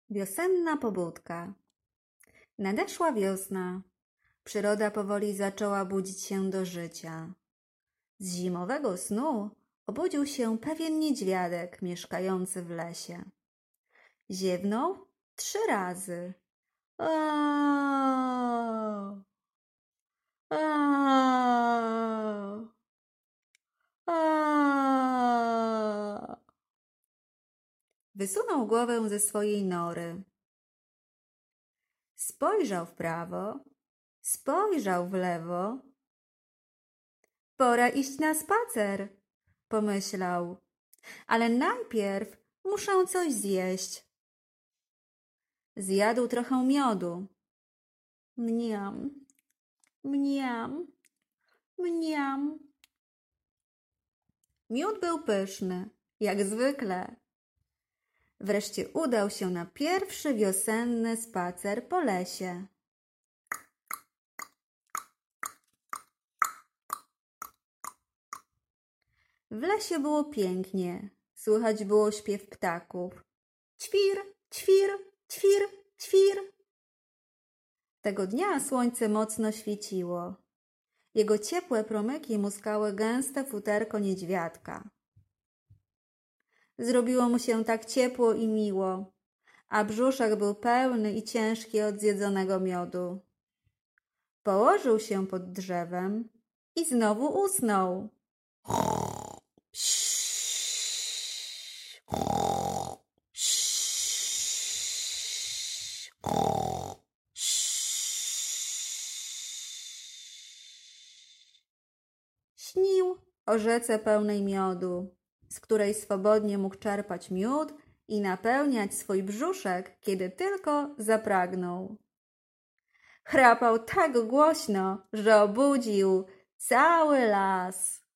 Wiosenna pobudka. Nadeszła wiosna. Przyroda powoli zaczęła budzić się do życia. Z zimowego snu obudził się pewien niedźwiadek mieszkający w lesie. Ziewnął 3 razy. Aaaa! Aaaa! Aaaa! Wysunął głowę ze swojej nory. Spojrzał w prawo, spojrzał w lewo. Pora iść na spacer, pomyślał, ale najpierw muszę coś zjeść. Zjadł trochę miodu. Mniam, mniam, mniam. Miód był pyszny, jak zwykle. Wreszcie udał się na pierwszy wiosenny spacer po lesie. W lesie było pięknie, słychać było śpiew ptaków. Ćwir, ćwir, ćwir, ćwir. Tego dnia słońce mocno świeciło. Jego ciepłe promyki muskały gęste futerko niedźwiadka. Zrobiło mu się tak ciepło i miło, a brzuszek był pełny i ciężki od zjedzonego miodu. Położył się pod drzewem i znowu usnął. Śnił o rzece pełnej miodu, z której swobodnie mógł czerpać miód i napełniać swój brzuszek, kiedy tylko zapragnął. Chrapał tak głośno, że obudził cały las.